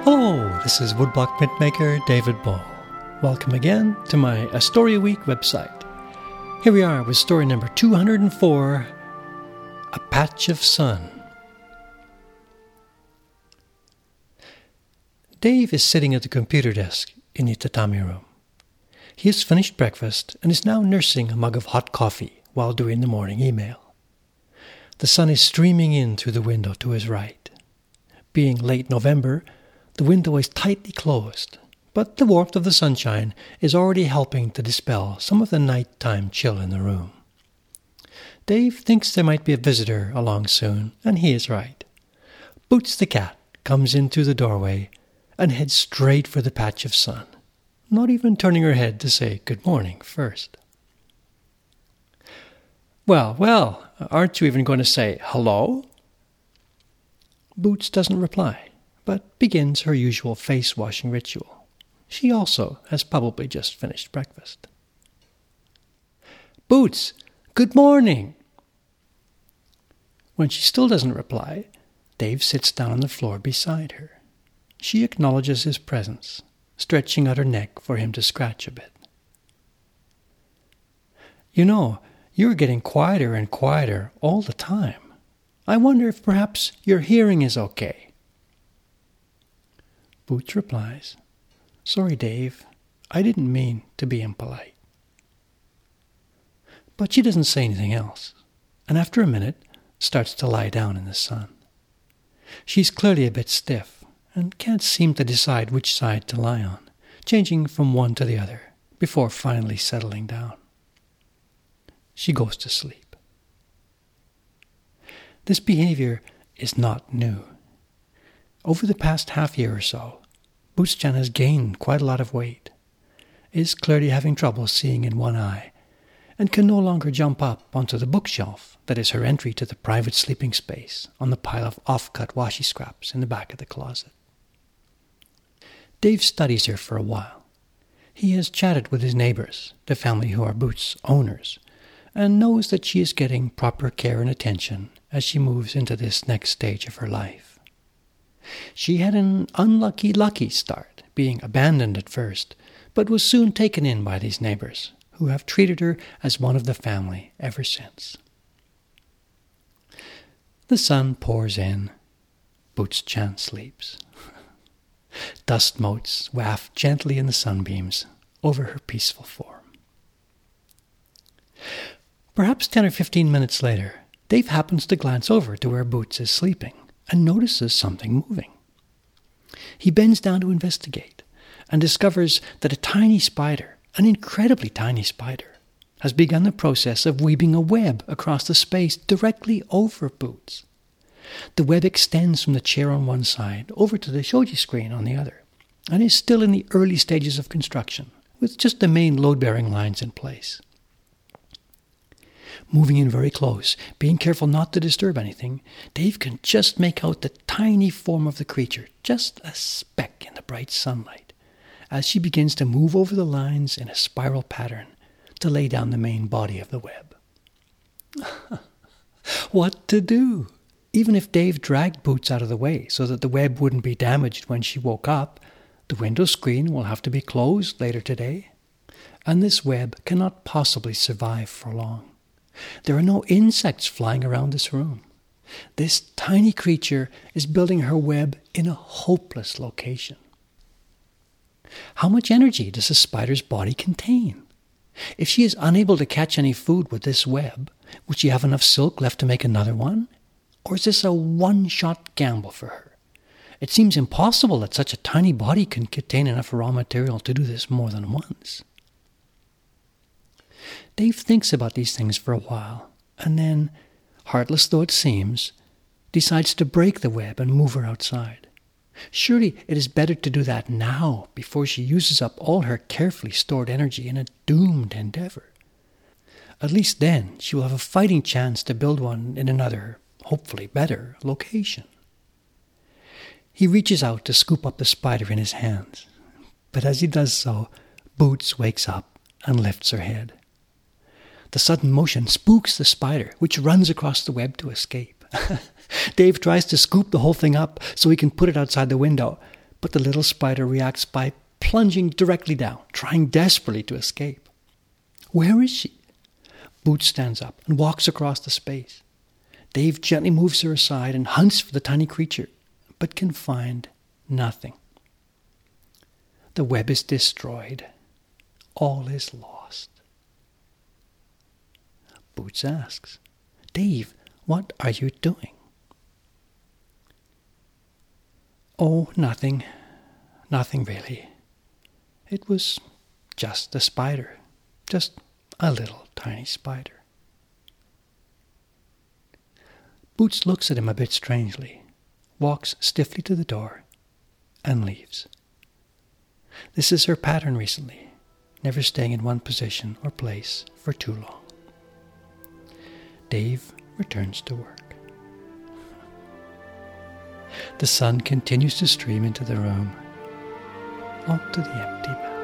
Hello, this is Woodblock printmaker David Ball. Welcome again to my A Story a Week website. Here we are with story number 204, A Patch of Sun. Dave is sitting at the computer desk in the tatami room. He has finished breakfast and is now nursing a mug of hot coffee while doing the morning email. The sun is streaming in through the window to his right. Being late November, the window is tightly closed, but the warmth of the sunshine is already helping to dispel some of the nighttime chill in the room. Dave thinks there might be a visitor along soon, and he is right. Boots the cat comes in through the doorway and heads straight for the patch of sun, not even turning her head to say good morning first. Well, aren't you even going to say hello? Boots doesn't reply, but begins her usual face-washing ritual. She also has probably just finished breakfast. Boots, good morning! When she still doesn't reply, Dave sits down on the floor beside her. She acknowledges his presence, stretching out her neck for him to scratch a bit. You know, you're getting quieter and quieter all the time. I wonder if perhaps your hearing is okay. Boots replies, Sorry, Dave, I didn't mean to be impolite. But she doesn't say anything else, and after a minute starts to lie down in the sun. She's clearly a bit stiff and can't seem to decide which side to lie on, changing from one to the other before finally settling down. She goes to sleep. This behavior is not new. Over the past half year or so, Boots-chan has gained quite a lot of weight, is clearly having trouble seeing in one eye, and can no longer jump up onto the bookshelf that is her entry to the private sleeping space on the pile of off-cut washi scraps in the back of the closet. Dave studies her for a while. He has chatted with his neighbors, the family who are Boots' owners, and knows that she is getting proper care and attention as she moves into this next stage of her life. She had an lucky start, being abandoned at first, but was soon taken in by these neighbors, who have treated her as one of the family ever since. The sun pours in. Boots-chan sleeps. Dust motes waft gently in the sunbeams over her peaceful form. Perhaps 10 or 15 minutes later, Dave happens to glance over to where Boots is sleeping and notices something moving. He bends down to investigate and discovers that a tiny spider, an incredibly tiny spider, has begun the process of weaving a web across the space directly over Boots. The web extends from the chair on one side over to the shoji screen on the other, and is still in the early stages of construction, with just the main load-bearing lines in place. Moving in very close, being careful not to disturb anything, Dave can just make out the tiny form of the creature, just a speck in the bright sunlight, as she begins to move over the lines in a spiral pattern to lay down the main body of the web. What to do? Even if Dave dragged Boots out of the way so that the web wouldn't be damaged when she woke up, the window screen will have to be closed later today, and this web cannot possibly survive for long. There are no insects flying around this room. This tiny creature is building her web in a hopeless location. How much energy does a spider's body contain? If she is unable to catch any food with this web, would she have enough silk left to make another one? Or is this a one-shot gamble for her? It seems impossible that such a tiny body can contain enough raw material to do this more than once. Dave thinks about these things for a while, and then, heartless though it seems, decides to break the web and move her outside. Surely it is better to do that now, before she uses up all her carefully stored energy in a doomed endeavor. At least then she will have a fighting chance to build one in another, hopefully better, location. He reaches out to scoop up the spider in his hands, but as he does so, Boots wakes up and lifts her head. The sudden motion spooks the spider, which runs across the web to escape. Dave tries to scoop the whole thing up so he can put it outside the window, But the little spider reacts by plunging directly down, trying desperately to escape. Where is she? Boots stands up and walks across the space. Dave gently moves her aside and hunts for the tiny creature, but can find nothing. The web is destroyed. All is lost. Boots asks, Dave, what are you doing? Oh, nothing. Nothing really. It was just a spider. Just a little tiny spider. Boots looks at him a bit strangely, walks stiffly to the door, and leaves. This is her pattern recently, never staying in one position or place for too long. Dave returns to work. The sun continues to stream into the room, onto the empty mat.